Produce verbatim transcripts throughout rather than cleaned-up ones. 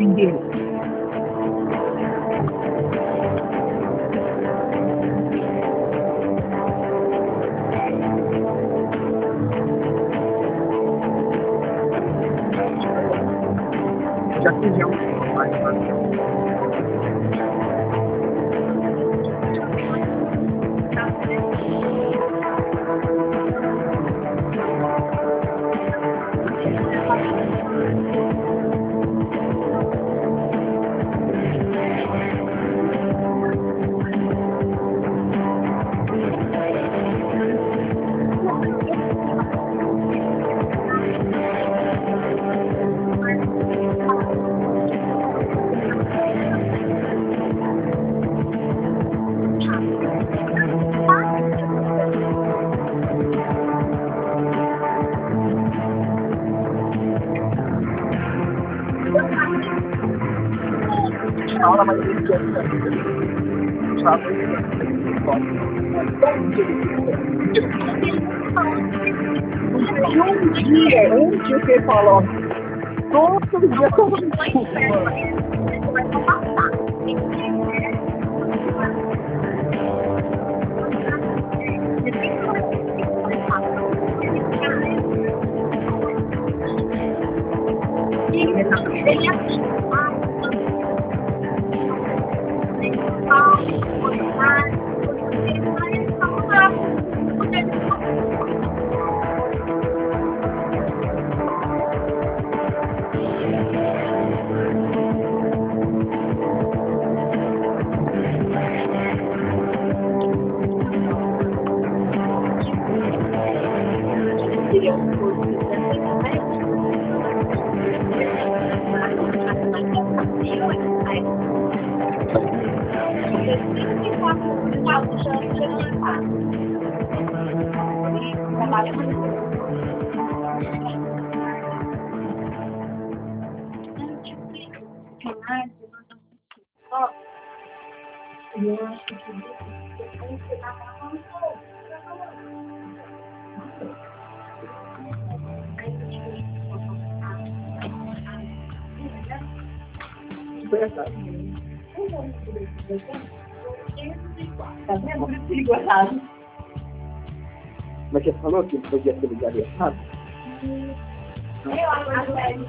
dele. Já fizemos mais aula, mas ele quer sabe? Um dia, um dia que ele falou, todo dia todo Tá vendo? Por isso que ligou errado. Mas você falou que podia ser ligado errado? Eu acho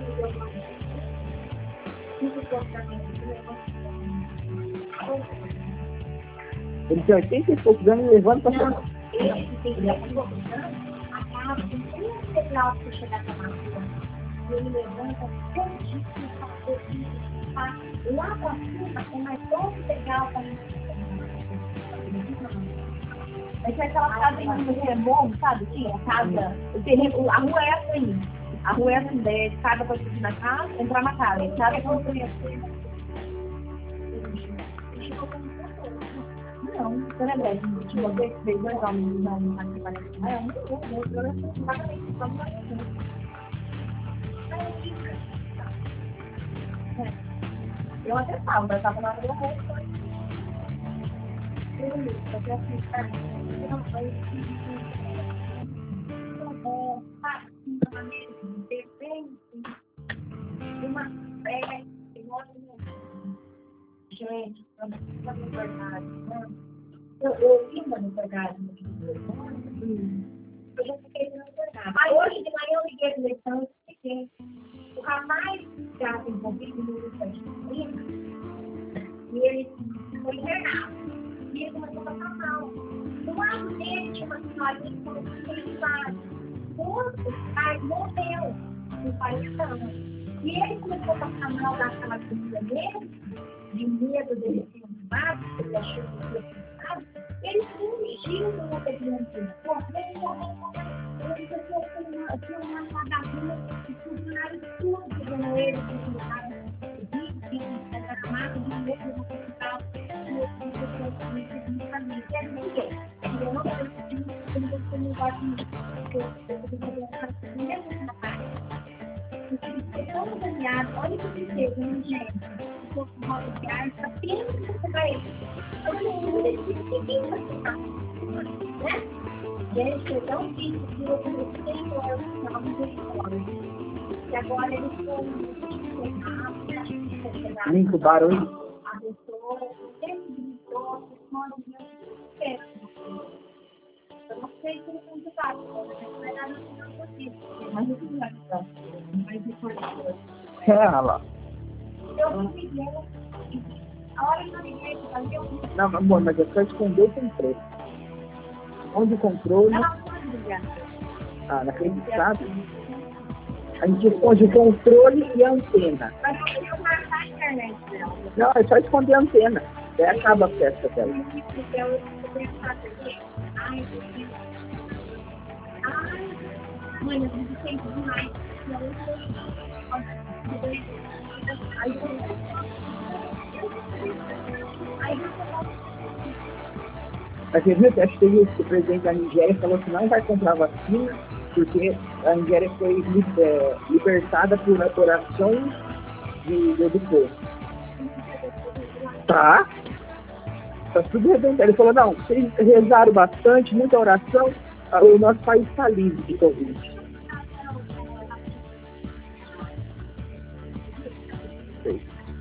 que ele tem oitenta e poucos anos levando para chegar. Ele tem oitenta e poucos anos, acaba com um degrau para chegar na máquina. Ele levanta todinho para lá para cima, tem mais doze degraus para gente. Mas é aquela casa em terreno, sabe? Sim, a casa, o terreno, a rua é assim. A rua é assim, daí a casa para subir na casa, entrar na casa. A casa construir assim. Não, você lembra? A gente você que fez dois homens não não não parece que é muito bom, eu não sei exatamente como é que eu até falo, mas estava na hora do almoço. Eu quero ficar não vai uma fé, gente, vamos verdade, eu eu vi uma verdade, eu já fiquei na verdade. Aí hoje de manhã eu liguei a eleição e expliquei. O rapaz já se envolvido no grupo da disciplina e ele foi internado. E ele começou a passar mal. Do lado dele tinha uma senhorinha que falou que ele vai. O outro pai morreu no paizão. E ele começou a passar mal daquela comida dele, de medo dele ser um mato, ele achou que ele ia ser. Ele fugiu do movimento, correndo, correndo, ele ficou com uma vagabunda, e funcionários tudo pegando ele, funcionários de na mata, de medo no hospital, e eu fiquei com isso de família. Quer dizer, eu não sei se você não gosta de porque eu estou fazendo mesmo na parte. Porque ele foi tão ganhado, olha o que ele fez, hein, gente? O corpo de Rodoviário está apenas que você vai. Todo mundo ele fica seguindo assim, né? E ele foi tão difícil que eu comecei a ir embora no final do território. E agora eles estão Limpo barulho. a pessoa sensibilizou, responde eu não sei se ele tem que dar, mas vai dar no final possível. Mas eu não vai dar. Mas depois. É, lá. Eu não me liguei. A hora que eu liguei, eu falei, eu Não, amor, mas é só esconder o controle. Onde o controle. não pode ligar. Ah, naquele estado. A gente esconde o controle e a antena. Mas eu queria marcar a internet dela. Não, é só esconder a antena. Daí acaba a festa dela. Eu eu tenho que fazer. Ai, eu tenho. Ai, mãe, eu preciso tempo demais. Não, eu tô. Aí eu. Aí eu. Mas você viu que acho que teve o presidente da Nigéria falou que não vai comprar vacina porque a Nigéria foi é, libertada por orações de, de, do povo. Tá? Tá tudo arrebentado. Ele falou, não, vocês rezaram bastante, muita oração, o nosso país está livre de Covid. Sei.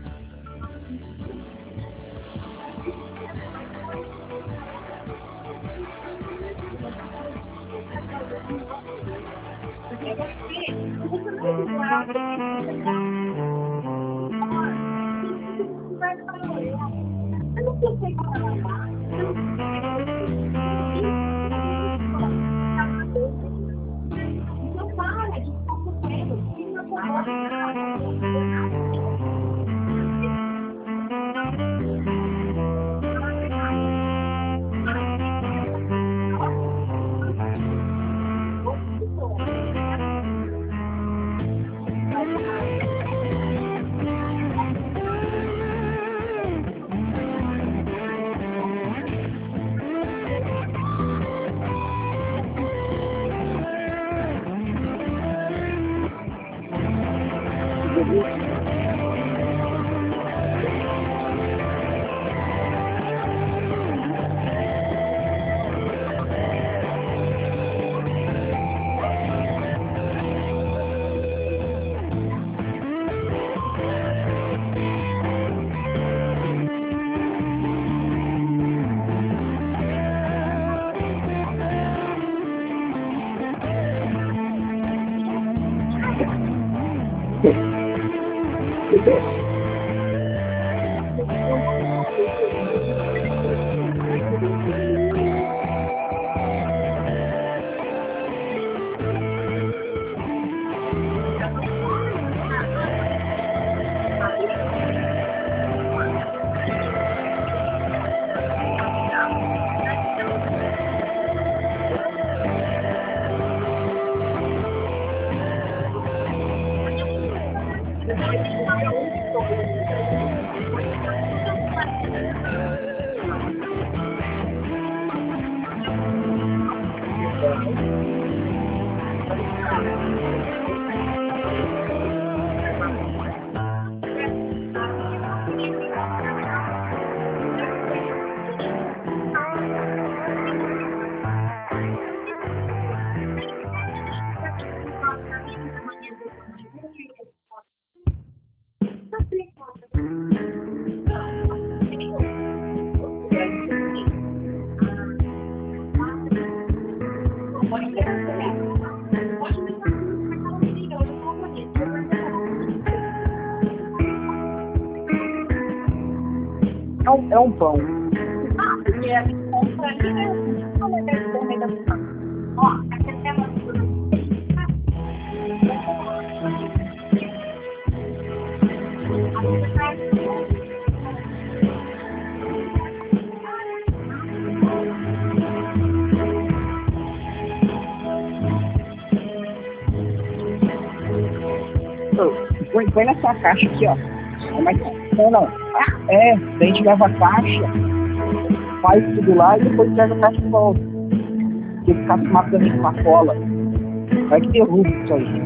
É um, é um pão. Ah, porque a gente compra ali, né? Como é que é o meio da cidade? Ó, aqui é uma. Oh, põe, põe na sua caixa aqui, ó. Mas, não, não. Ah, é, daí a gente leva a caixa, faz tudo lá e depois pega a caixa de volta. Porque ficar se matando com a cola. Vai que derruba isso aí.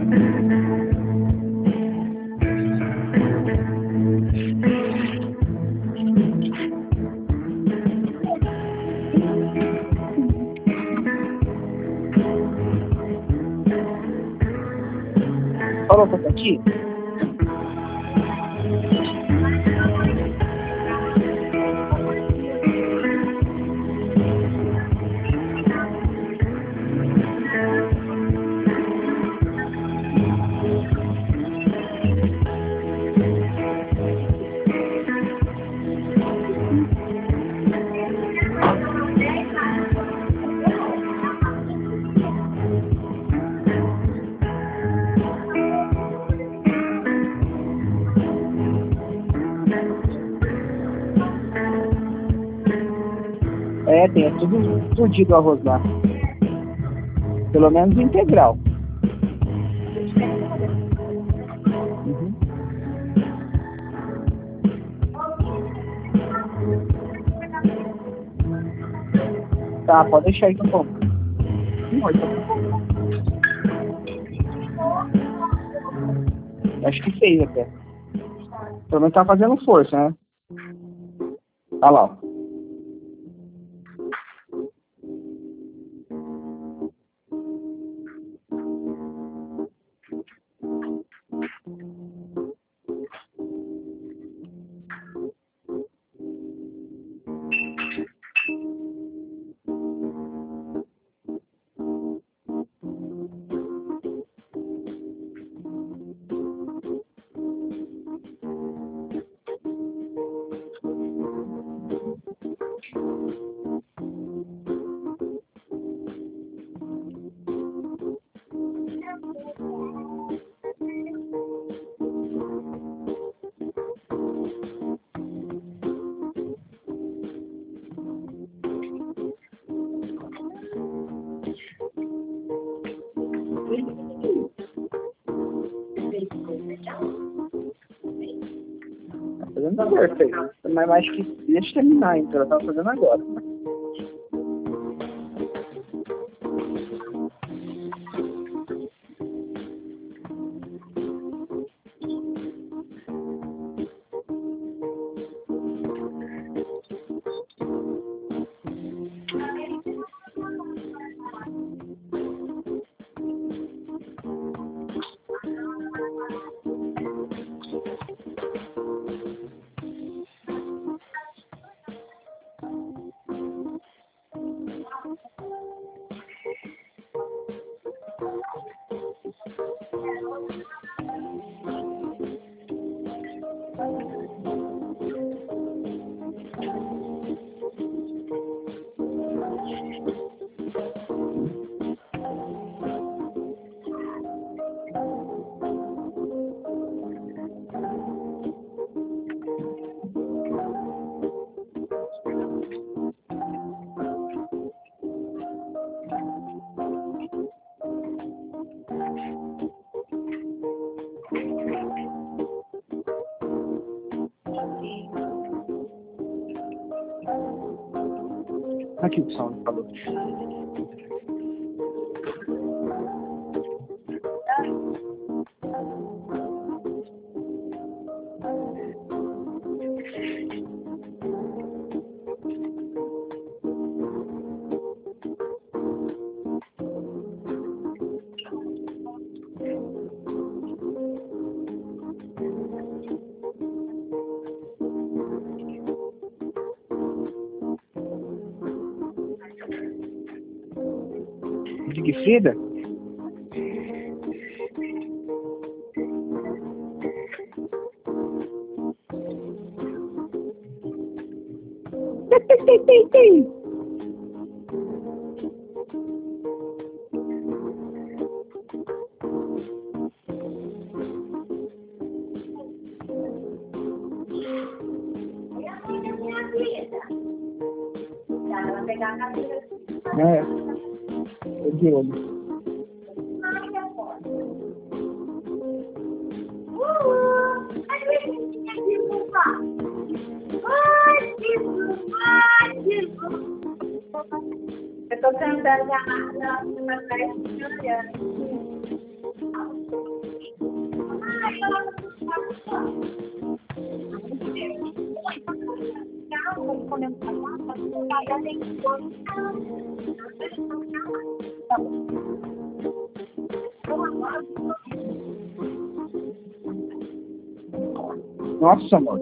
Falou, Tata. aqui. É, tem é tudo explodido o arroz lá. Pelo menos integral. Uhum. Tá, pode deixar aí que eu como. Acho que fez até. Pelo menos tá fazendo força, né? Olha lá, ó. Tá fazendo perfeito. Mas acho que deixa eu terminar, então. Ela tá fazendo agora. Aqui o som falou. Frida? É, tô de olho. Eu tô cantando já na na festa olhando. Nossa, amor.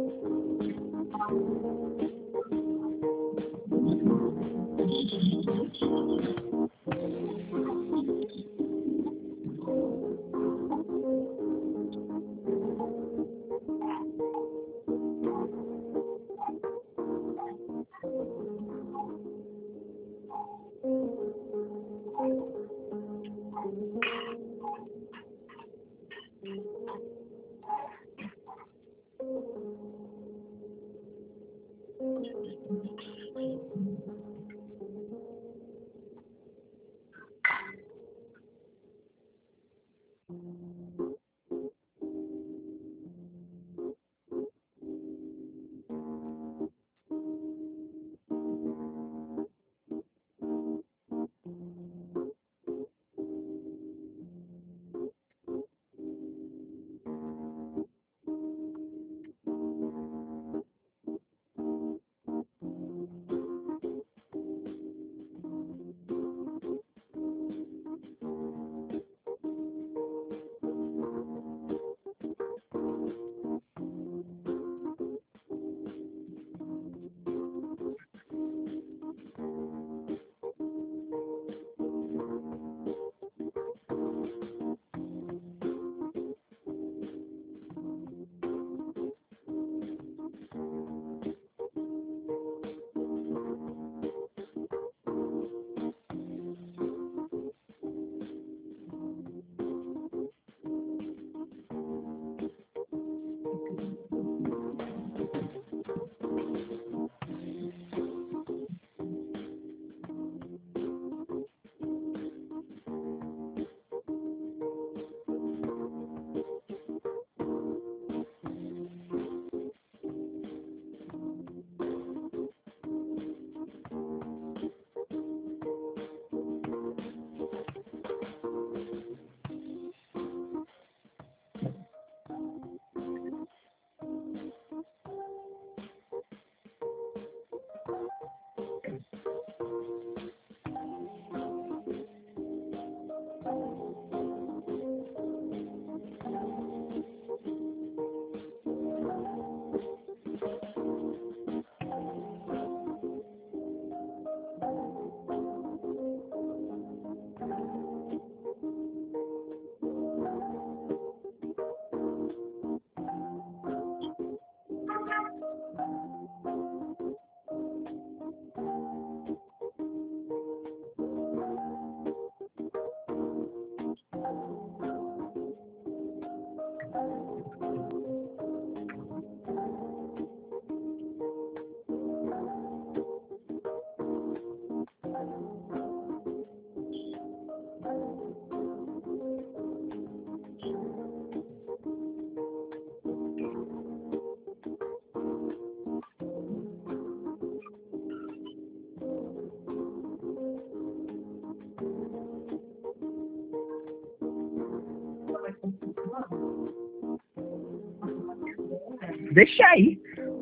Deixa aí.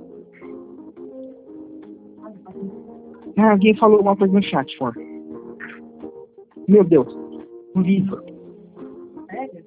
Ah, alguém falou alguma coisa no chat, fora. Meu Deus. Um livro. Sério?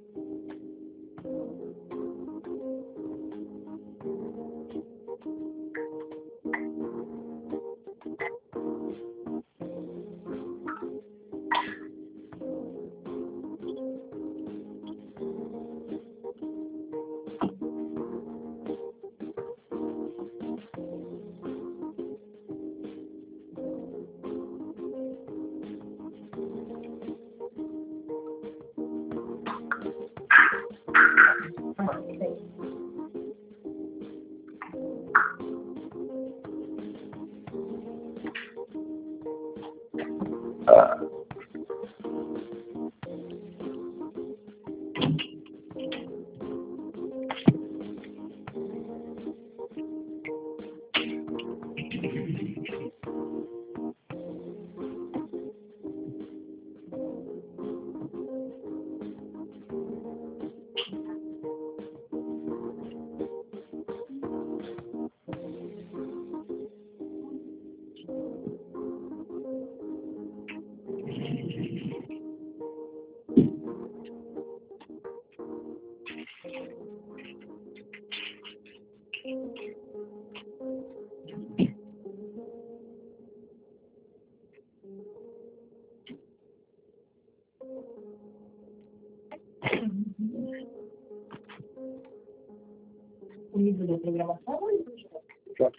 a programação ou isso? Já.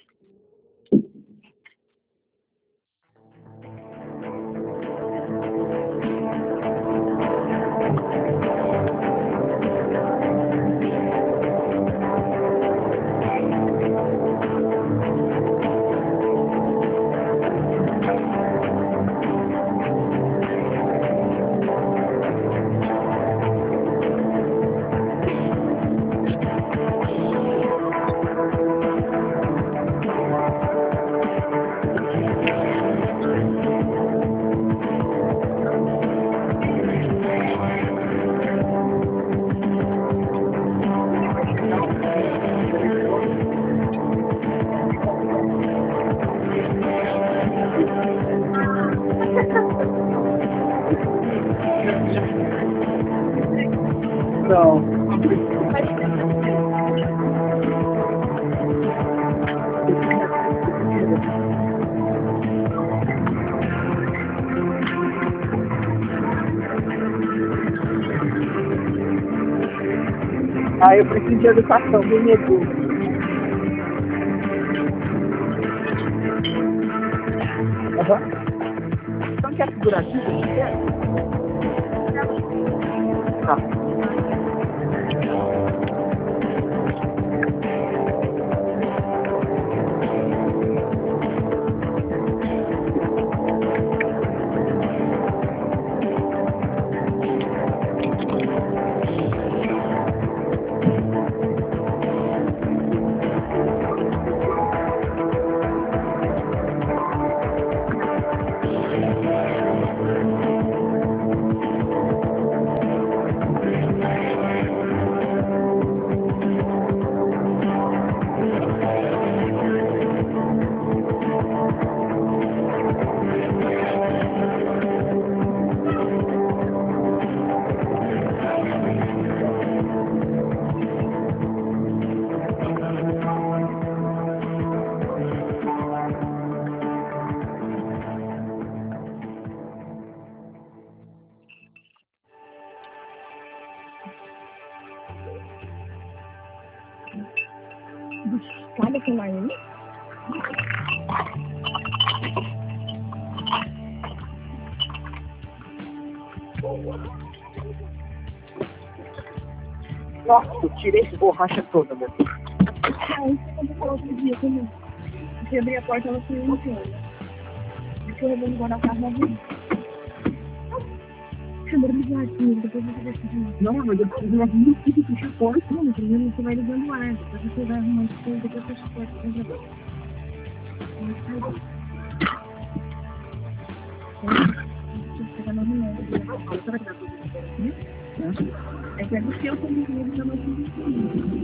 Não. Ah, eu preciso de educação do Edu. Aham. Então quer segurar aqui? Tá. Cada que mais um? Nossa, eu tirei essa borracha toda, meu Deus. Ah, isso que eu falou outro dia também. Se abrir a porta, ela foi funciona. Porque eu vou embora o carro na vida. Chamou de gatinho, depois você decide. Não, mas eu preciso de uma muito que puxa a porta. Não, primeiro você vai ligando o ar, depois você vai arrumando as coisas, depois fecha a porta. Entra bem. Você vai na reunião. Você vai dar tudo isso, né? É que é do seu comigo, ele já não tem.